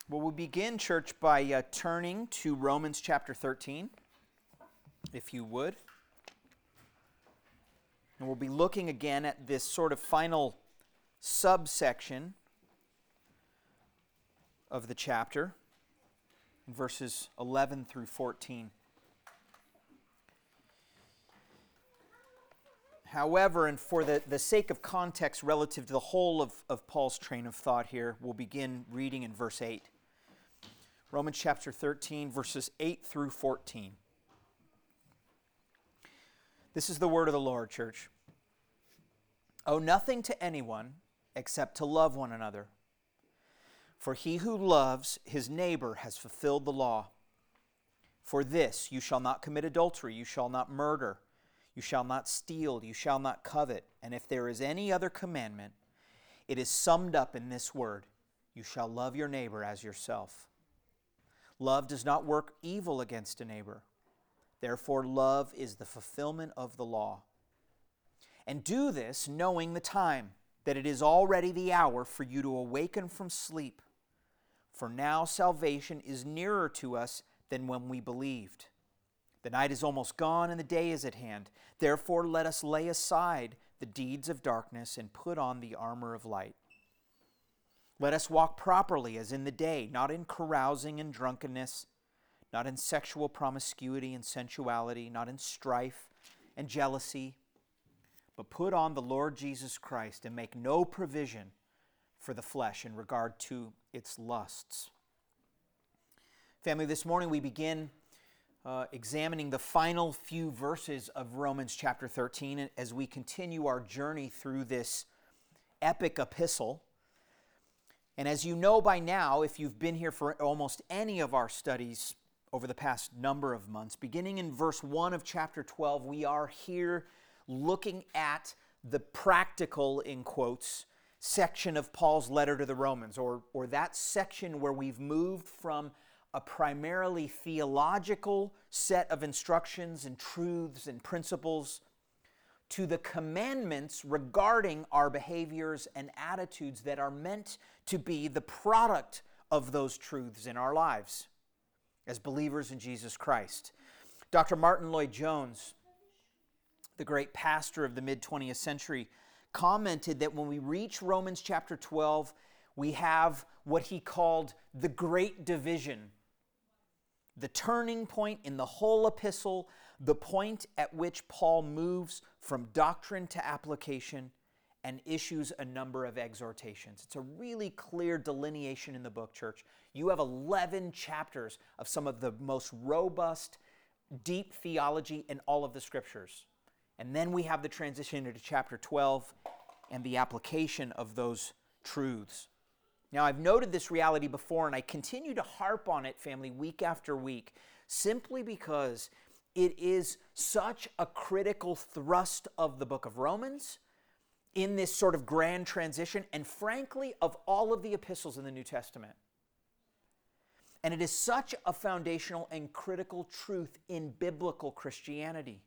Well, we'll begin, church, by turning to Romans chapter 13, if you would. And we'll be looking again at this sort of final subsection of the chapter, in verses 11 through 14. However, and for the sake of context relative to the whole of Paul's train of thought here, we'll begin reading in verse 8. Romans chapter 13, verses 8 through 14. This is the word of the Lord, church. Owe nothing to anyone except to love one another. For he who loves his neighbor has fulfilled the law. For this, you shall not commit adultery, you shall not murder, you shall not steal, you shall not covet. And if there is any other commandment, it is summed up in this word, you shall love your neighbor as yourself. Love does not work evil against a neighbor. Therefore, love is the fulfillment of the law. And do this knowing the time, that it is already the hour for you to awaken from sleep. For now salvation is nearer to us than when we believed. The night is almost gone and the day is at hand. Therefore, let us lay aside the deeds of darkness and put on the armor of light. Let us walk properly as in the day, not in carousing and drunkenness, not in sexual promiscuity and sensuality, not in strife and jealousy, but put on the Lord Jesus Christ and make no provision for the flesh in regard to its lusts. Family, this morning we begin examining the final few verses of Romans chapter 13 as we continue our journey through this epic epistle. And as you know by now, if you've been here for almost any of our studies over the past number of months, beginning in verse 1 of chapter 12, we are here looking at the practical, in quotes, section of Paul's letter to the Romans, or that section where we've moved from a primarily theological set of instructions and truths and principles to the commandments regarding our behaviors and attitudes that are meant to be the product of those truths in our lives as believers in Jesus Christ. Dr. Martin Lloyd-Jones, the great pastor of the mid-20th century, commented that when we reach Romans chapter 12, we have what he called the great division, the turning point in the whole epistle, the point at which Paul moves from doctrine to application and issues a number of exhortations. It's a really clear delineation in the book, church. You have 11 chapters of some of the most robust, deep theology in all of the scriptures. And then we have the transition into chapter 12 and the application of those truths. Now, I've noted this reality before, and I continue to harp on it, family, week after week, simply because it is such a critical thrust of the book of Romans in this sort of grand transition, and frankly, of all of the epistles in the New Testament. And it is such a foundational and critical truth in biblical Christianity.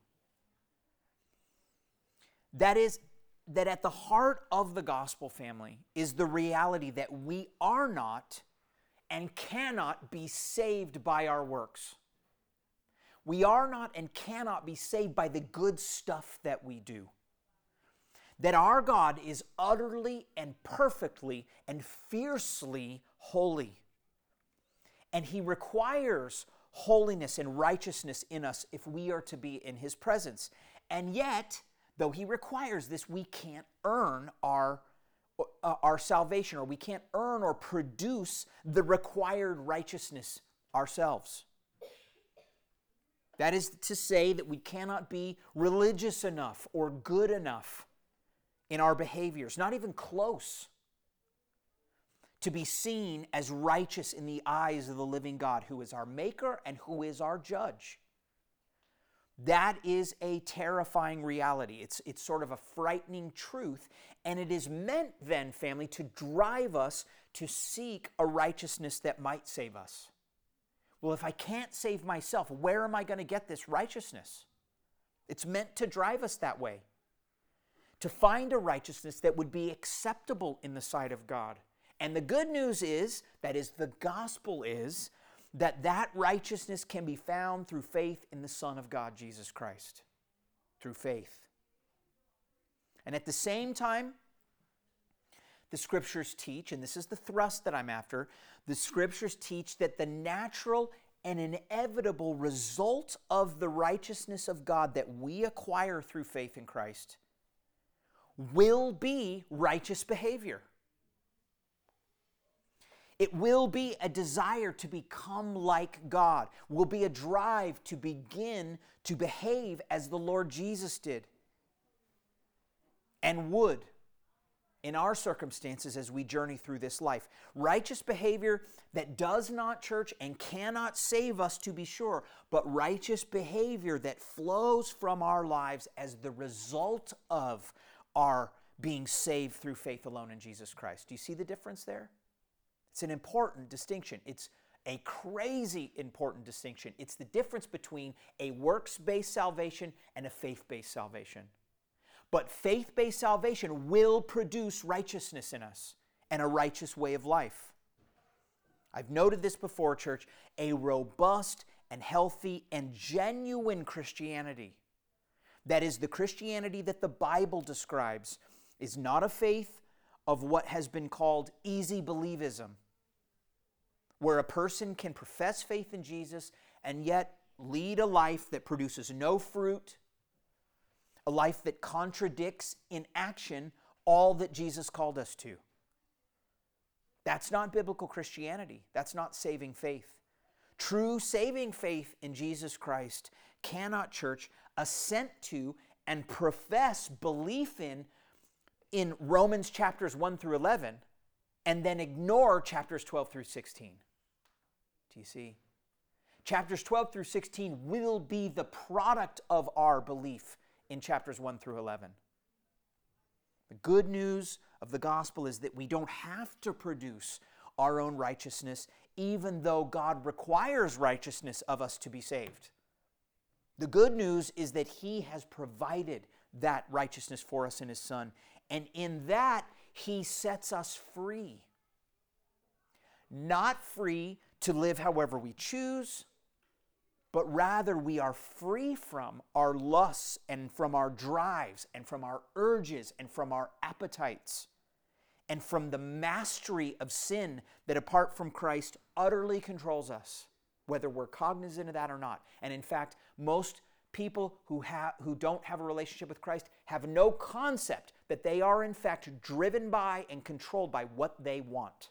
That is, that at the heart of the gospel, family, is the reality that we are not and cannot be saved by our works. We are not and cannot be saved by the good stuff that we do. That our God is utterly and perfectly and fiercely holy. And He requires holiness and righteousness in us if we are to be in His presence. And yet, though He requires this, we can't earn our salvation, or we can't earn or produce the required righteousness ourselves. That is to say that we cannot be religious enough or good enough in our behaviors, not even close, to be seen as righteous in the eyes of the living God, who is our maker and who is our judge. That is a terrifying reality. It's sort of a frightening truth, and it is meant then, family, to drive us to seek a righteousness that might save us. Well, if I can't save myself, where am I going to get this righteousness? It's meant to drive us that way, to find a righteousness that would be acceptable in the sight of God And the good news is, that is, the gospel is, that righteousness can be found through faith in the Son of God, Jesus Christ. Through faith. And at the same time, the Scriptures teach, and this is the thrust that I'm after, the Scriptures teach that the natural and inevitable result of the righteousness of God that we acquire through faith in Christ will be righteous behavior. It will be a desire to become like God, will be a drive to begin to behave as the Lord Jesus did, and would in our circumstances as we journey through this life. Righteous behavior that does not, church, and cannot save us, to be sure, but righteous behavior that flows from our lives as the result of our being saved through faith alone in Jesus Christ. Do you see the difference there? It's an important distinction. It's a crazy important distinction. It's the difference between a works-based salvation and a faith-based salvation. But faith-based salvation will produce righteousness in us and a righteous way of life. I've noted this before, church. A robust and healthy and genuine Christianity, that is the Christianity that the Bible describes, is not a faith of what has been called easy believism, where a person can profess faith in Jesus and yet lead a life that produces no fruit, a life that contradicts in action all that Jesus called us to. That's not biblical Christianity. That's not saving faith. True saving faith in Jesus Christ cannot, church, assent to and profess belief in Romans chapters 1 through 11 and then ignore chapters 12 through 16. Do you see? Chapters 12 through 16 will be the product of our belief in chapters 1 through 11. The good news of the gospel is that we don't have to produce our own righteousness, even though God requires righteousness of us to be saved. The good news is that He has provided that righteousness for us in His Son, and in that He sets us free. Not free to live however we choose, but rather we are free from our lusts and from our drives and from our urges and from our appetites and from the mastery of sin that apart from Christ utterly controls us, whether we're cognizant of that or not. And in fact, most people who don't have a relationship with Christ have no concept that they are in fact driven by and controlled by what they want.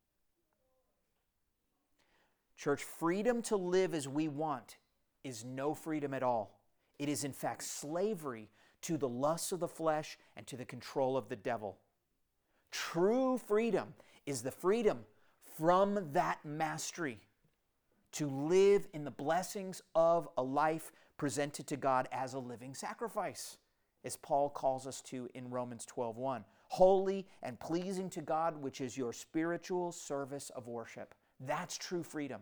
Church, freedom to live as we want is no freedom at all. It is in fact slavery to the lusts of the flesh and to the control of the devil. True freedom is the freedom from that mastery to live in the blessings of a life presented to God as a living sacrifice, as Paul calls us to in Romans 12:1. Holy and pleasing to God, which is your spiritual service of worship. That's true freedom.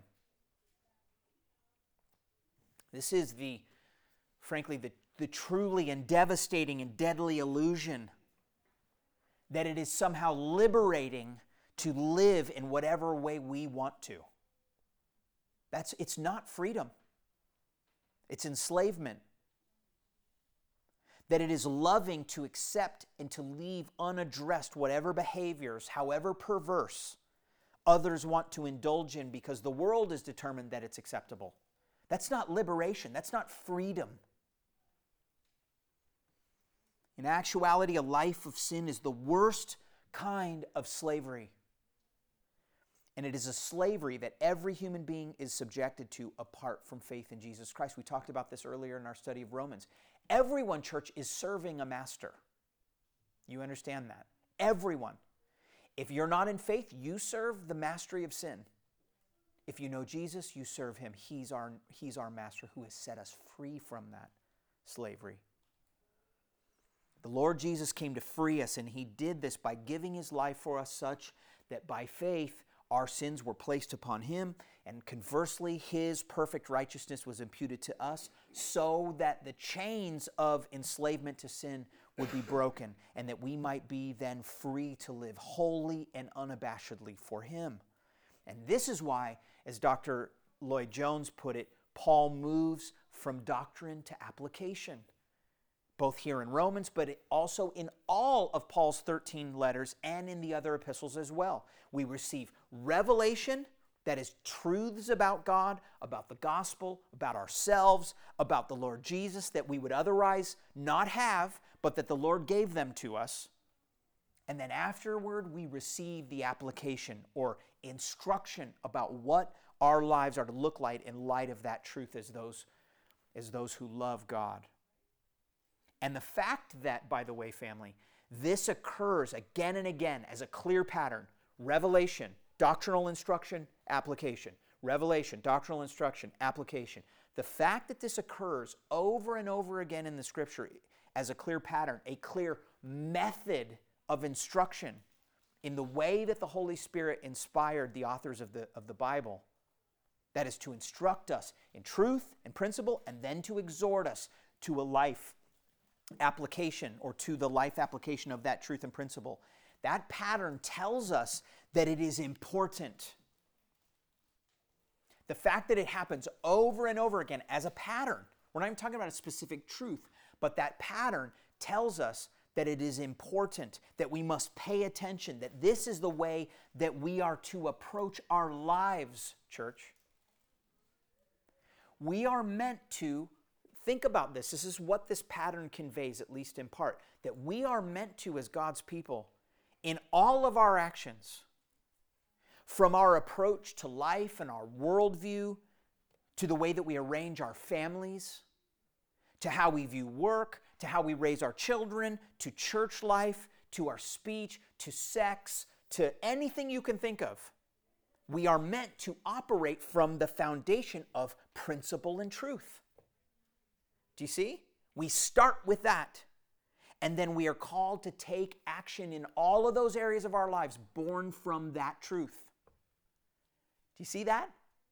This is frankly, the truly and devastating and deadly illusion that it is somehow liberating to live in whatever way we want to. It's not freedom. It's enslavement. That it is loving to accept and to leave unaddressed whatever behaviors, however perverse, others want to indulge in because the world is determined that it's acceptable. That's not liberation. That's not freedom. In actuality, a life of sin is the worst kind of slavery. And it is a slavery that every human being is subjected to apart from faith in Jesus Christ. We talked about this earlier in our study of Romans. Everyone, church, is serving a master. You understand that? Everyone. If you're not in faith, you serve the mastery of sin. If you know Jesus, you serve Him. He's our master who has set us free from that slavery. The Lord Jesus came to free us, and He did this by giving His life for us such that by faith our sins were placed upon Him, and conversely, His perfect righteousness was imputed to us so that the chains of enslavement to sin would be broken, and that we might be then free to live wholly and unabashedly for Him. And this is why, as Dr. Lloyd Jones put it, Paul moves from doctrine to application, both here in Romans, but also in all of Paul's 13 letters and in the other epistles as well. We receive revelation, that is truths about God, about the gospel, about ourselves, about the Lord Jesus that we would otherwise not have, but that the Lord gave them to us. And then afterward, we receive the application or instruction about what our lives are to look like in light of that truth as those who love God. And the fact that, by the way, family, this occurs again and again as a clear pattern: revelation, doctrinal instruction, application. Revelation, doctrinal instruction, application. The fact that this occurs over and over again in the Scripture as a clear pattern, a clear method of instruction in the way that the Holy Spirit inspired the authors of the Bible, that is to instruct us in truth and principle, and then to exhort us to a life application, or to the life application of that truth and principle. That pattern tells us that it is important. The fact that it happens over and over again as a pattern, we're not even talking about a specific truth, but that pattern tells us that it is important, that we must pay attention, that this is the way that we are to approach our lives, church. We are meant to think about this. This is what this pattern conveys, at least in part, that we are meant to, as God's people, in all of our actions, from our approach to life and our worldview, to the way that we arrange our families, to how we view work, to how we raise our children, to church life, to our speech, to sex, to anything you can think of. We are meant to operate from the foundation of principle and truth. Do you see? We start with that. And then we are called to take action in all of those areas of our lives born from that truth. Do you see that?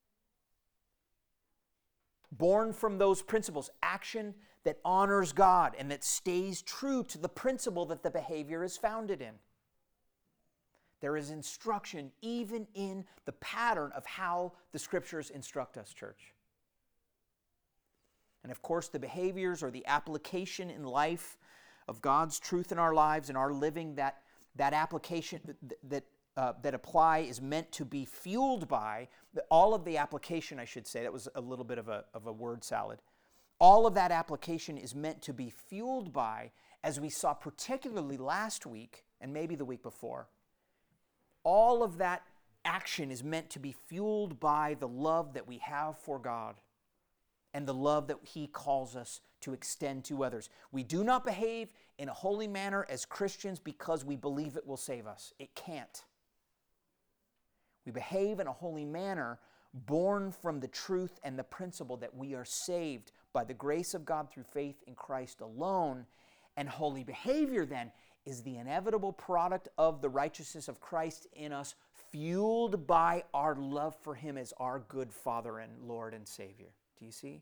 Born from those principles, action that honors God and that stays true to the principle that the behavior is founded in. There is instruction even in the pattern of how the Scriptures instruct us, church. And of course, the behaviors or the application in life of God's truth in our lives and our living, that application that apply is meant to be fueled by, all of the application, I should say, that was a little bit of a word salad. All of that application is meant to be fueled by, as we saw particularly last week and maybe the week before, all of that action is meant to be fueled by the love that we have for God and the love that He calls us to extend to others. We do not behave in a holy manner as Christians because we believe it will save us. It can't. We behave in a holy manner born from the truth and the principle that we are saved by the grace of God through faith in Christ alone. And holy behavior then is the inevitable product of the righteousness of Christ in us, fueled by our love for Him as our good Father and Lord and Savior. Do you see?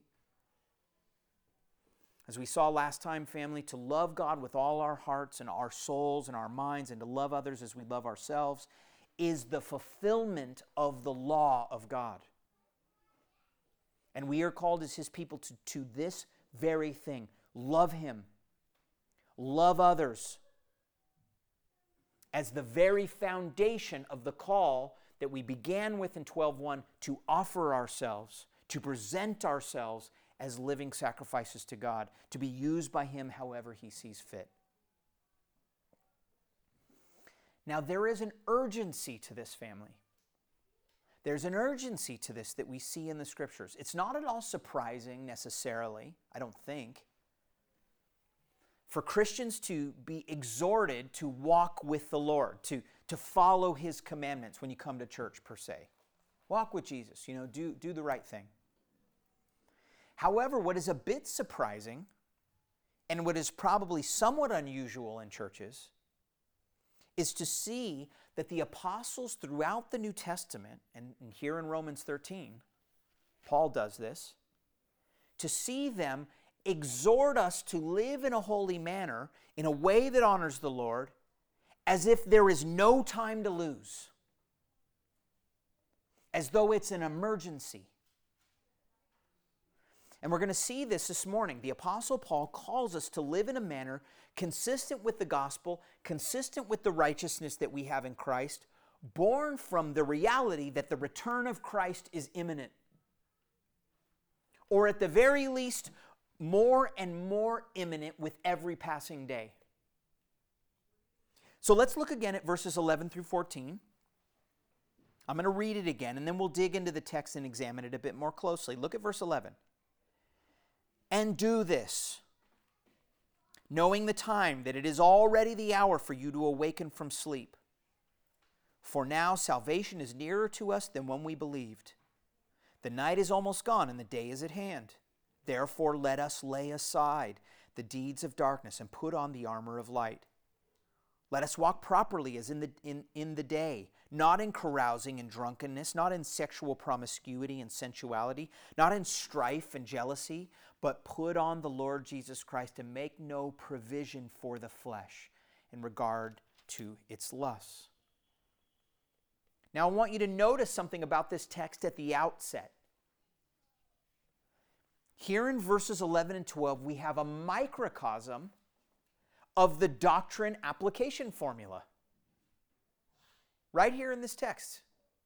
As we saw last time, family, to love God with all our hearts and our souls and our minds, and to love others as we love ourselves, is the fulfillment of the law of God. And we are called as His people to this very thing. Love Him. Love others. As the very foundation of the call that we began with in 12:1 to offer ourselves, to present ourselves as living sacrifices to God, to be used by Him however He sees fit. Now, there is an urgency to this, family. There's an urgency to this that we see in the Scriptures. It's not at all surprising necessarily, I don't think, for Christians to be exhorted to walk with the Lord, to follow His commandments when you come to church, per se. Walk with Jesus, do the right thing. However, what is a bit surprising, and what is probably somewhat unusual in churches, is to see that the apostles throughout the New Testament, and here in Romans 13, Paul does this, to see them exhort us to live in a holy manner, in a way that honors the Lord, as if there is no time to lose, as though it's an emergency. And we're going to see this morning. The Apostle Paul calls us to live in a manner consistent with the gospel, consistent with the righteousness that we have in Christ, born from the reality that the return of Christ is imminent. Or at the very least, more and more imminent with every passing day. So let's look again at verses 11 through 14. I'm going to read it again, and then we'll dig into the text and examine it a bit more closely. Look at verse 11. And do this, knowing the time that it is already the hour for you to awaken from sleep. For now salvation is nearer to us than when we believed. The night is almost gone and the day is at hand. Therefore let us lay aside the deeds of darkness and put on the armor of light. Let us walk properly as in the day, not in carousing and drunkenness, not in sexual promiscuity and sensuality, not in strife and jealousy, but put on the Lord Jesus Christ and make no provision for the flesh in regard to its lusts. Now I want you to notice something about this text at the outset. Here in verses 11 and 12, we have a microcosm of the doctrine application formula. Right here in this text.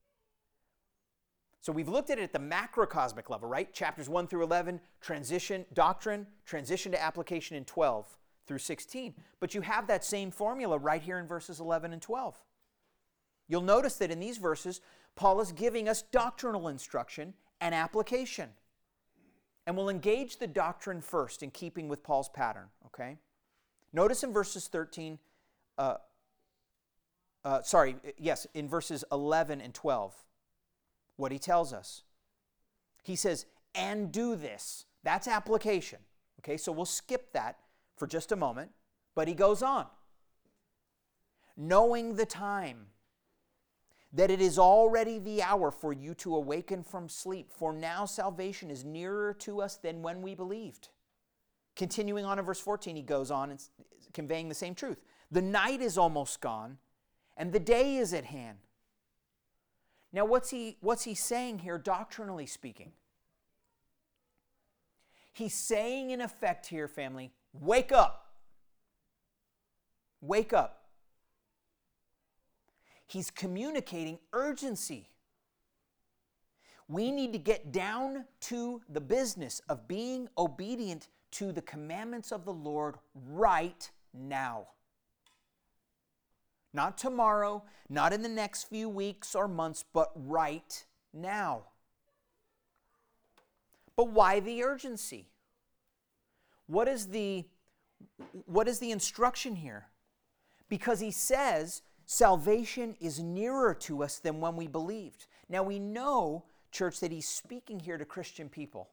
So we've looked at it at the macrocosmic level, right? Chapters 1 through 11, doctrine, transition to application in 12 through 16. But you have that same formula right here in verses 11 and 12. You'll notice that in these verses, Paul is giving us doctrinal instruction and application. And we'll engage the doctrine first in keeping with Paul's pattern, okay? Notice in verses in verses 11 and 12, what he tells us. He says, and do this. That's application. Okay, so we'll skip that for just a moment, but he goes on. Knowing the time, that it is already the hour for you to awaken from sleep, for now salvation is nearer to us than when we believed. Continuing on in verse 14, he goes on and conveying the same truth. The night is almost gone, and the day is at hand. Now, what's he saying here, doctrinally speaking? He's saying, in effect here, family, wake up. Wake up. He's communicating urgency. We need to get down to the business of being obedient to the commandments of the Lord right now. Not tomorrow, not in the next few weeks or months, but right now. But why the urgency? What is the instruction here? Because he says salvation is nearer to us than when we believed. Now we know, church, that he's speaking here to Christian people.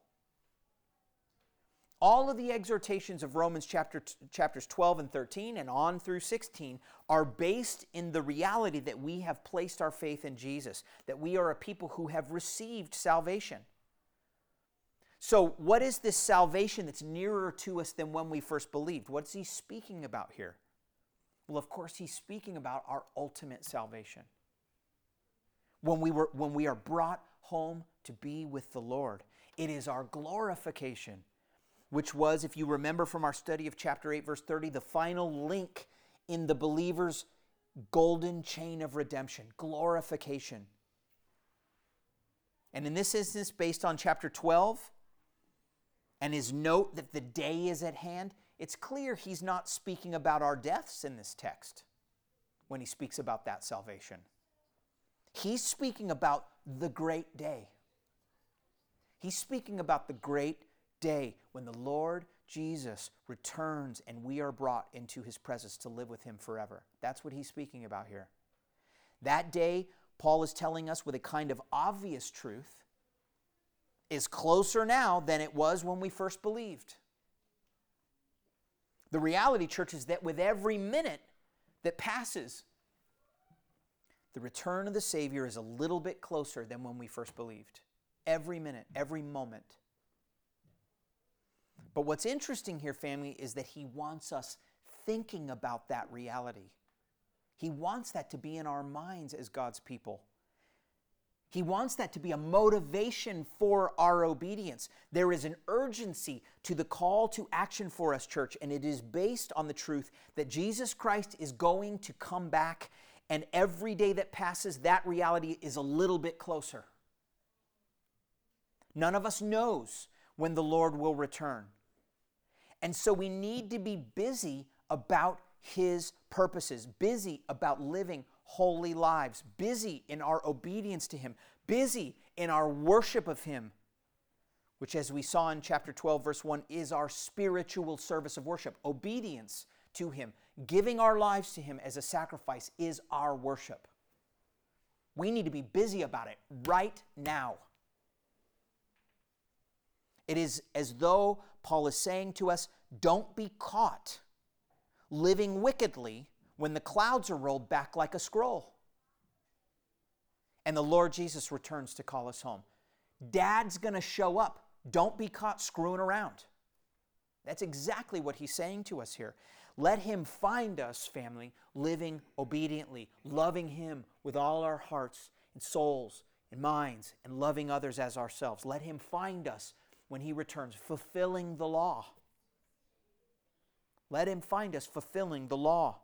All of the exhortations of Romans chapters 12 and 13 and on through 16 are based in the reality that we have placed our faith in Jesus, that we are a people who have received salvation. So what is this salvation that's nearer to us than when we first believed? What's he speaking about here? Well, of course, he's speaking about our ultimate salvation. When we are brought home to be with the Lord, it is our glorification, which was, if you remember from our study of chapter 8, verse 30, the final link in the believer's golden chain of redemption, glorification. And in this instance, based on chapter 12, and his note that the day is at hand, it's clear he's not speaking about our deaths in this text when he speaks about that salvation. He's speaking about the great day. He's speaking about the great day when the Lord Jesus returns and we are brought into his presence to live with him forever. That's what he's speaking about here. That day, Paul is telling us with a kind of obvious truth, is closer now than it was when we first believed. The reality, church, is that with every minute that passes, the return of the Savior is a little bit closer than when we first believed. Every minute, every moment. But what's interesting here, family, is that he wants us thinking about that reality. He wants that to be in our minds as God's people. He wants that to be a motivation for our obedience. There is an urgency to the call to action for us, church, and it is based on the truth that Jesus Christ is going to come back, and every day that passes, that reality is a little bit closer. None of us knows when the Lord will return. And so we need to be busy about His purposes, busy about living holy lives, busy in our obedience to Him, busy in our worship of Him, which, as we saw in chapter 12, verse 1, is our spiritual service of worship. Obedience to Him, giving our lives to Him as a sacrifice is our worship. We need to be busy about it right now. It is as though Paul is saying to us, don't be caught living wickedly when the clouds are rolled back like a scroll and the Lord Jesus returns to call us home. Dad's going to show up. Don't be caught screwing around. That's exactly what he's saying to us here. Let Him find us, family, living obediently, loving Him with all our hearts and souls and minds, and loving others as ourselves. Let Him find us when He returns, fulfilling the law. Let Him find us fulfilling the law.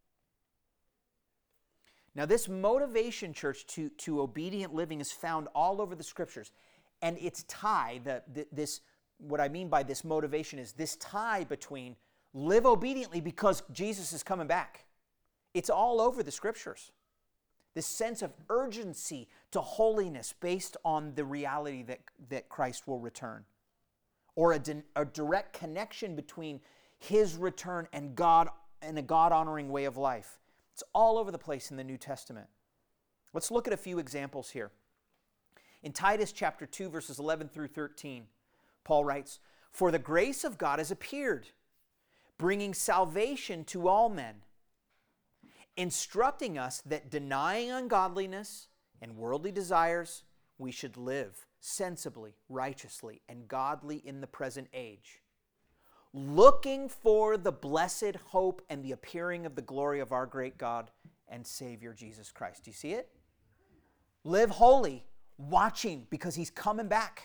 Now, this motivation, church, to obedient living is found all over the Scriptures. And its tie, what I mean by this motivation is this tie between live obediently because Jesus is coming back. It's all over the Scriptures. This sense of urgency to holiness based on the reality that Christ will return. Or a direct connection between His return and God and a God-honoring way of life. It's all over the place in the New Testament. Let's look at a few examples here. In Titus chapter 2, verses 11 through 13, Paul writes, "For the grace of God has appeared, bringing salvation to all men, instructing us that denying ungodliness and worldly desires, we should live sensibly, righteously, and godly in the present age, looking for the blessed hope and the appearing of the glory of our great God and Savior Jesus Christ." Do you see it? Live holy, watching, because He's coming back.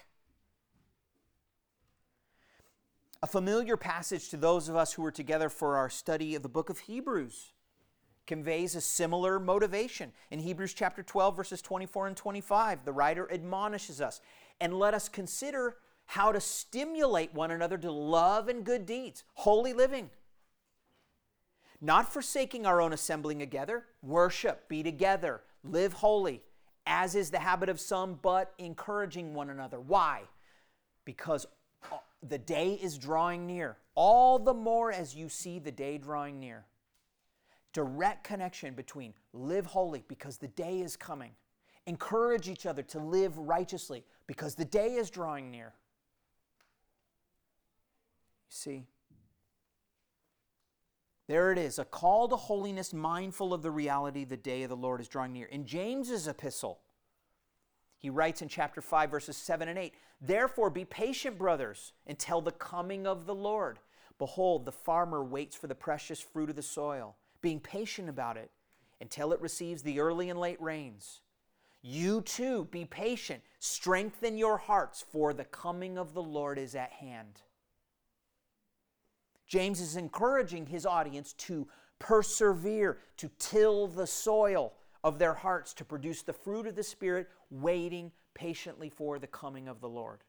A familiar passage to those of us who were together for our study of the book of Hebrews conveys a similar motivation. In Hebrews chapter 12, verses 24 and 25, the writer admonishes us, "And let us consider how to stimulate one another to love and good deeds, holy living. Not forsaking our own assembling together, worship, be together, live holy, as is the habit of some, but encouraging one another." Why? Because the day is drawing near. All the more as you see the day drawing near. Direct connection between live holy because the day is coming. Encourage each other to live righteously because the day is drawing near. You see? There it is, a call to holiness, mindful of the reality the day of the Lord is drawing near. In James's epistle, he writes in chapter 5, verses 7 and 8, "Therefore be patient, brothers, until the coming of the Lord. Behold, the farmer waits for the precious fruit of the soil, being patient about it until it receives the early and late rains. You too be patient, strengthen your hearts, for the coming of the Lord is at hand." James is encouraging his audience to persevere, to till the soil of their hearts, to produce the fruit of the Spirit, waiting patiently for the coming of the Lord.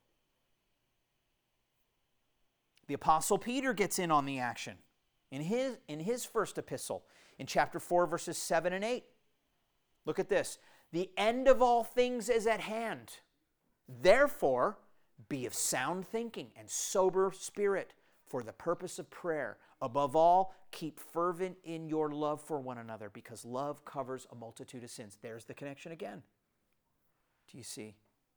The Apostle Peter gets in on the action in his first epistle, in chapter 4, verses 7 and 8. Look at this. "The end of all things is at hand. Therefore, be of sound thinking and sober spirit, for the purpose of prayer. Above all, keep fervent in your love for one another, because love covers a multitude of sins." There's the connection again. Do you see?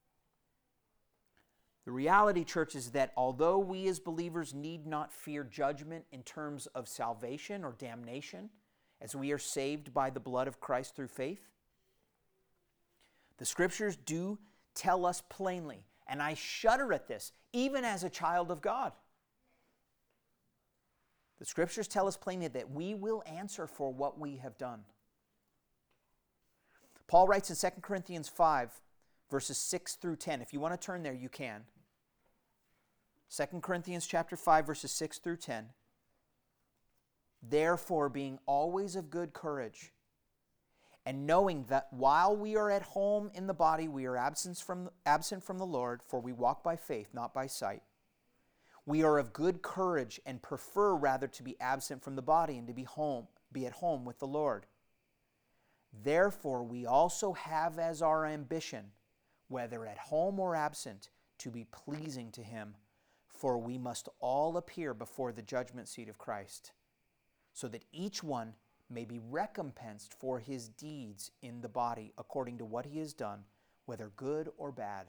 The reality, church, is that although we as believers need not fear judgment in terms of salvation or damnation, as we are saved by the blood of Christ through faith, the Scriptures do tell us plainly, and I shudder at this, even as a child of God, The Scriptures tell us plainly that we will answer for what we have done. Paul writes in 2 Corinthians 5, verses 6 through 10. If you want to turn there, you can. 2 Corinthians chapter 5, verses 6 through 10. Therefore, being always of good courage, and knowing that while we are at home in the body, we are absent from the Lord, for we walk by faith, not by sight. We are of good courage and prefer rather to be absent from the body and to be at home with the Lord. Therefore, we also have as our ambition, whether at home or absent, to be pleasing to Him. For we must all appear before the judgment seat of Christ, so that each one may be recompensed for his deeds in the body according to what he has done, whether good or bad.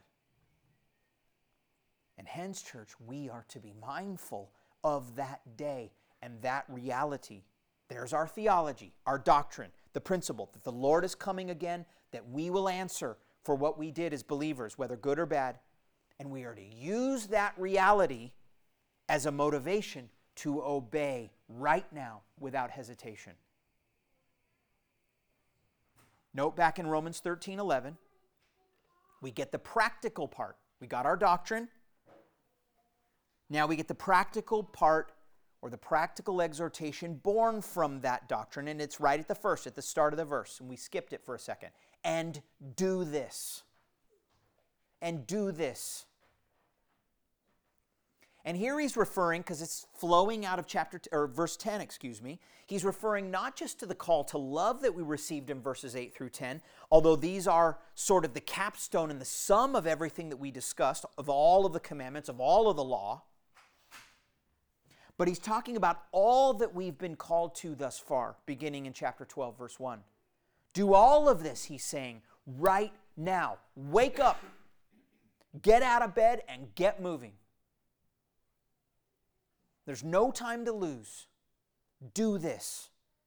And hence, church, we are to be mindful of that day and that reality. There's our theology, our doctrine, the principle that the Lord is coming again, that we will answer for what we did as believers, whether good or bad. And we are to use that reality as a motivation to obey right now without hesitation. Note back in Romans 13:11, we get the practical part. We got our doctrine. Now we get the practical part, or the practical exhortation born from that doctrine, and it's right at the start of the verse, and we skipped it for a second. And do this. And do this. And here he's referring, because it's flowing out of verse 10, he's referring not just to the call to love that we received in verses 8 through 10, although these are sort of the capstone and the sum of everything that we discussed, of all of the commandments, of all of the law. But he's talking about all that we've been called to thus far, beginning in chapter 12, verse 1. Do all of this, he's saying, right now. Wake up, get out of bed, and get moving. There's no time to lose. Do this.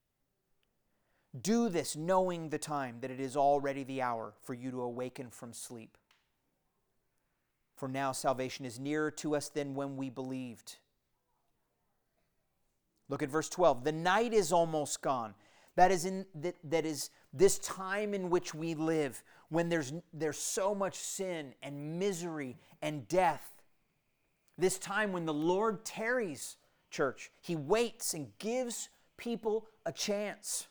Do this knowing the time, that it is already the hour for you to awaken from sleep. For now salvation is nearer to us than when we believed. Look at verse 12. The night is almost gone. That is this time in which we live, when there's so much sin and misery and death. This time when the Lord tarries, church, He waits and gives people a chance.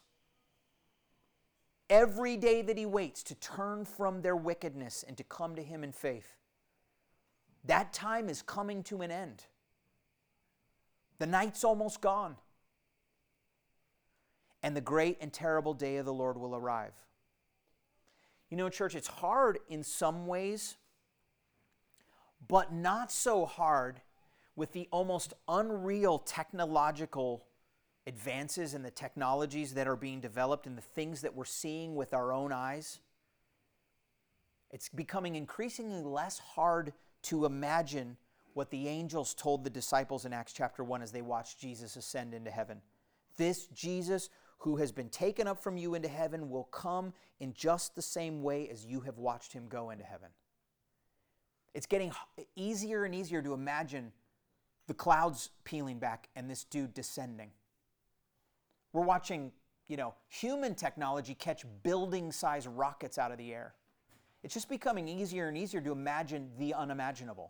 Every day that He waits to turn from their wickedness and to come to Him in faith. That time is coming to an end. The night's almost gone. And the great and terrible day of the Lord will arrive. You know, church, it's hard in some ways, but not so hard with the almost unreal technological advances and the technologies that are being developed and the things that we're seeing with our own eyes. It's becoming increasingly less hard to imagine what the angels told the disciples in Acts chapter 1 as they watched Jesus ascend into heaven. This Jesus who has been taken up from you into heaven will come in just the same way as you have watched Him go into heaven. It's getting easier and easier to imagine the clouds peeling back and this dude descending. We're watching, human technology catch building-sized rockets out of the air. It's just becoming easier and easier to imagine the unimaginable.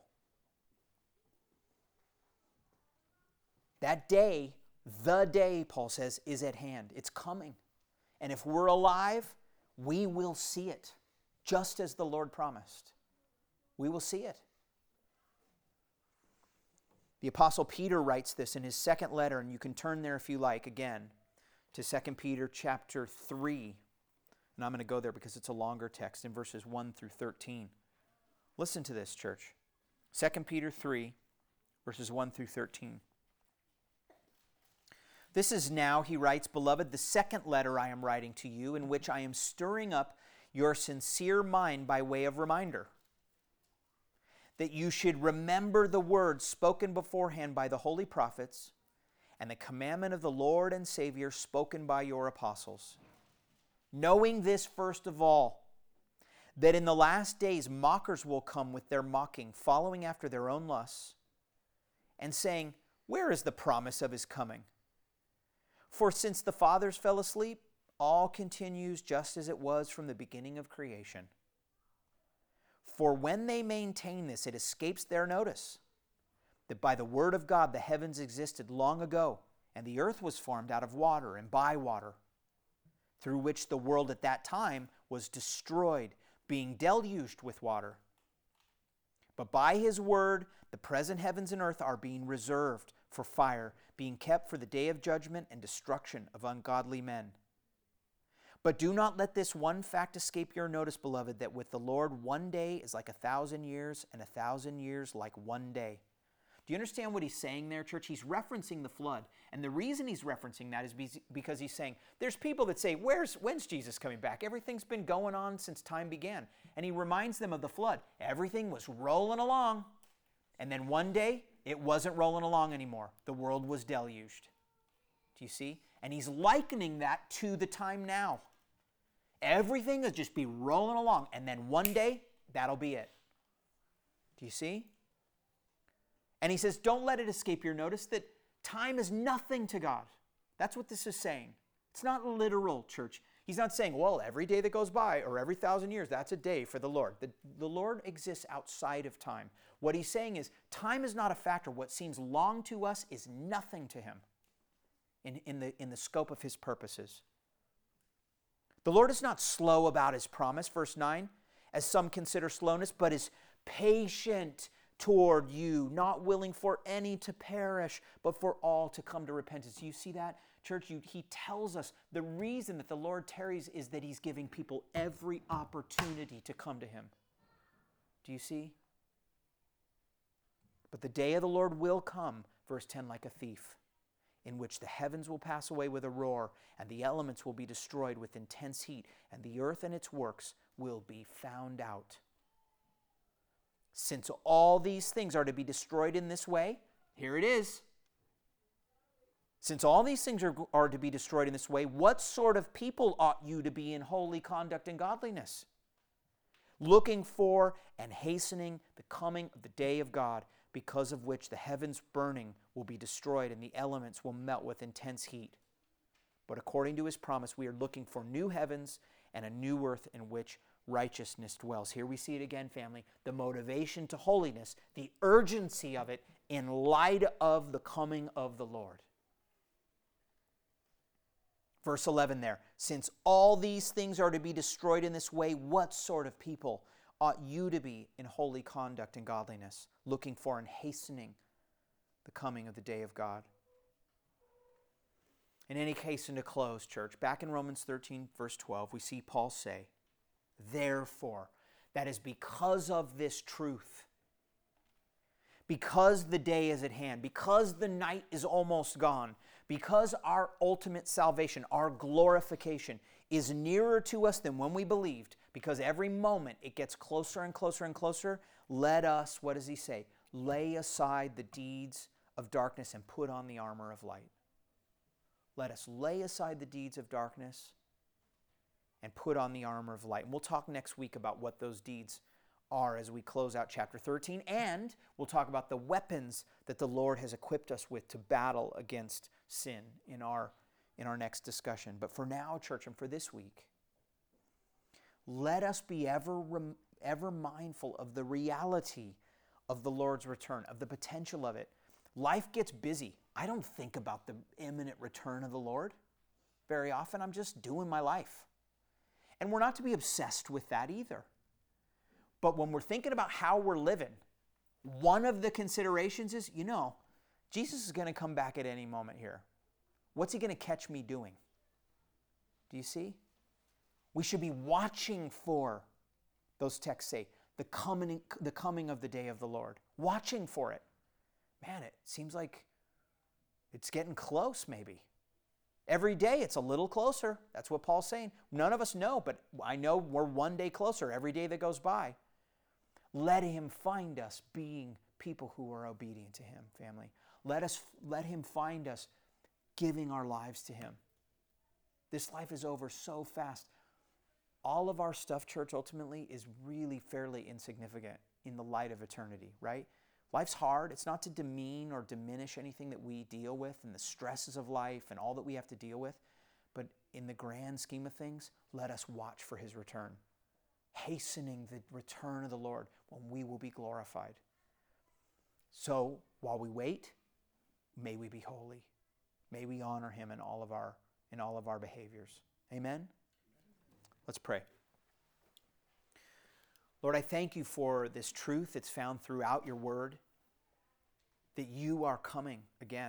That day, the day, Paul says, is at hand. It's coming. And if we're alive, we will see it, just as the Lord promised. We will see it. The Apostle Peter writes this in his second letter, and you can turn there if you like again to 2 Peter chapter 3. And I'm going to go there because it's a longer text in verses 1 through 13. Listen to this, church. 2 Peter 3, verses 1 through 13. This is now, he writes, Beloved, the second letter I am writing to you, in which I am stirring up your sincere mind by way of reminder, that you should remember the words spoken beforehand by the holy prophets and the commandment of the Lord and Savior spoken by your apostles. Knowing this first of all, that in the last days mockers will come with their mocking, following after their own lusts, and saying, Where is the promise of His coming? For since the fathers fell asleep, all continues just as it was from the beginning of creation. For when they maintain this, it escapes their notice that by the word of God the heavens existed long ago, and the earth was formed out of water and by water, through which the world at that time was destroyed, being deluged with water. But by his word the present heavens and earth are being reserved for fire, being kept for the day of judgment and destruction of ungodly men. But do not let this one fact escape your notice, beloved, that with the Lord 1 day is like 1,000 years, and 1,000 years like 1 day. Do you understand what he's saying there, church? He's referencing the flood. And the reason he's referencing that is because he's saying, there's people that say, when's Jesus coming back? Everything's been going on since time began. And he reminds them of the flood. Everything was rolling along. And then one day, it wasn't rolling along anymore. The world was deluged. Do you see? And he's likening that to the time now. Everything will just be rolling along. And then one day, that'll be it. Do you see? And he says, don't let it escape your notice that time is nothing to God. That's what this is saying. It's not literal, church. He's not saying, well, every day that goes by or every 1,000 years, that's a day for the Lord. The Lord exists outside of time. What he's saying is time is not a factor. What seems long to us is nothing to him in the scope of his purposes. The Lord is not slow about his promise, verse 9, as some consider slowness, but is patient toward you, not willing for any to perish, but for all to come to repentance. You see that, church? He tells us the reason that the Lord tarries is that he's giving people every opportunity to come to him. Do you see? But the day of the Lord will come, verse 10, like a thief, in which the heavens will pass away with a roar, and the elements will be destroyed with intense heat, and the earth and its works will be found out. Since all these things are to be destroyed in this way, here it is. Since all these things are to be destroyed in this way, what sort of people ought you to be in holy conduct and godliness? Looking for and hastening the coming of the day of God, because of which the heavens burning will be destroyed and the elements will melt with intense heat. But according to his promise, we are looking for new heavens and a new earth in which righteousness dwells. Here we see it again, family. The motivation to holiness, the urgency of it in light of the coming of the Lord. Verse 11 there. Since all these things are to be destroyed in this way, what sort of people ought you to be in holy conduct and godliness, looking for and hastening the coming of the day of God? In any case, and to close, church, back in Romans 13, verse 12, we see Paul say, therefore, that is because of this truth, because the day is at hand, because the night is almost gone, because our ultimate salvation, our glorification is nearer to us than when we believed, because every moment it gets closer and closer and closer, let us, what does he say? Lay aside the deeds of darkness and put on the armor of light. Let us lay aside the deeds of darkness and put on the armor of light. And we'll talk next week about what those deeds are as we close out chapter 13. And we'll talk about the weapons that the Lord has equipped us with to battle against sin in our next discussion. But for now, church, and for this week, let us be ever mindful of the reality of the Lord's return, of the potential of it. Life gets busy. I don't think about the imminent return of the Lord very often. I'm just doing my life. And we're not to be obsessed with that either. But when we're thinking about how we're living, one of the considerations is, Jesus is going to come back at any moment here. What's he going to catch me doing? Do you see? We should be watching for, those texts say, the coming of the day of the Lord. Watching for it. Man, it seems like it's getting close maybe. Every day it's a little closer. That's what Paul's saying. None of us know, but I know we're one day closer every day that goes by. Let him find us being people who are obedient to him, family. Let him find us giving our lives to him. This life is over so fast. All of our stuff, church, ultimately is really fairly insignificant in the light of eternity, right? Life's hard. It's not to demean or diminish anything that we deal with and the stresses of life and all that we have to deal with. But in the grand scheme of things, let us watch for his return, hastening the return of the Lord when we will be glorified. So while we wait, may we be holy. May we honor him in all of our behaviors. Amen? Let's pray. Lord, I thank you for this truth that's found throughout your word, that you are coming again.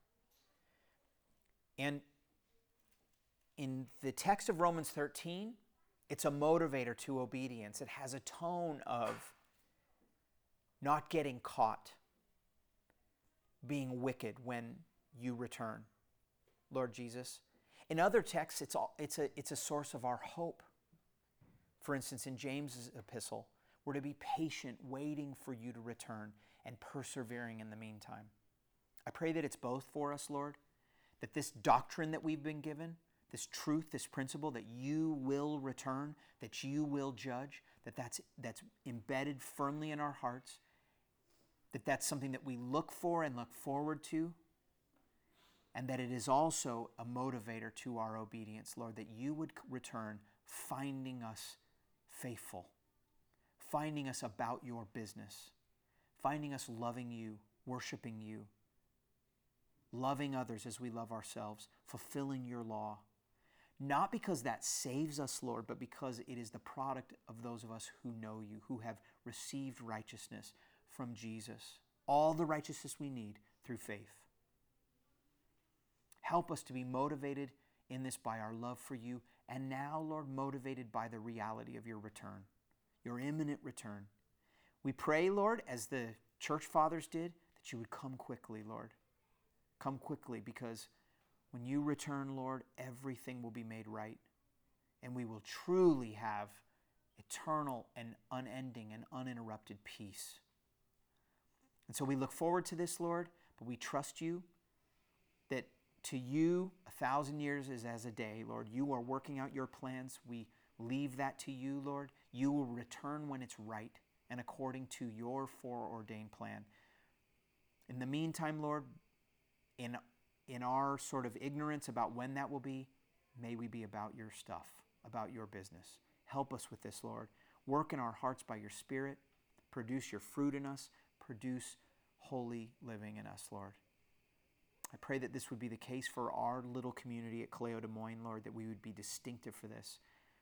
And in the text of Romans 13, it's a motivator to obedience. It has a tone of not getting caught, being wicked when you return, Lord Jesus. In other texts, it's a source of our hope. For instance, in James' epistle, we're to be patient, waiting for you to return and persevering in the meantime. I pray that it's both for us, Lord, that this doctrine that we've been given, this truth, this principle that you will return, that you will judge, that's embedded firmly in our hearts, that's something that we look for and look forward to, and that it is also a motivator to our obedience, Lord, that you would return finding us faithful, finding us about your business, finding us loving you, worshiping you, loving others as we love ourselves, fulfilling your law. Not because that saves us, Lord, but because it is the product of those of us who know you, who have received righteousness from Jesus. All the righteousness we need through faith. Help us to be motivated in this by our love for you, and now, Lord, motivated by the reality of your return, your imminent return. We pray, Lord, as the church fathers did, that you would come quickly, Lord. Come quickly, because when you return, Lord, everything will be made right, and we will truly have eternal and unending and uninterrupted peace. And so we look forward to this, Lord, but we trust you that to you, 1,000 years is as a day, Lord. You are working out your plans. We leave that to you, Lord. You will return when it's right and according to your foreordained plan. In the meantime, Lord, in our sort of ignorance about when that will be, may we be about your stuff, about your business. Help us with this, Lord. Work in our hearts by your Spirit. Produce your fruit in us. Produce holy living in us, Lord. I pray that this would be the case for our little community at Kaleo Des Moines, Lord, that we would be distinctive for this,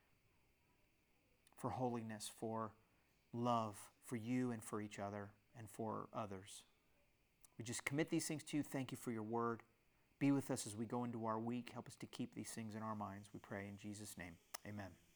for holiness, for love, for you and for each other and for others. We just commit these things to you. Thank you for your word. Be with us as we go into our week. Help us to keep these things in our minds. We pray in Jesus' name. Amen.